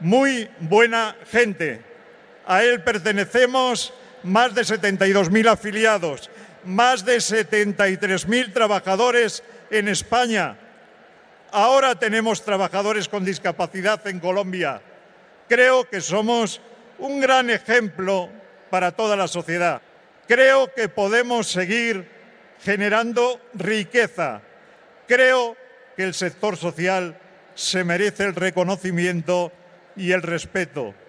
muy buena gente. A él pertenecemos más de 72.000 afiliados, más de 73.000 trabajadores en España. Ahora tenemos trabajadores con discapacidad en Colombia. Creo que somos un gran ejemplo para toda la sociedad. Creo que podemos seguir generando riqueza. Creo que el sector social se merece el reconocimiento y el respeto.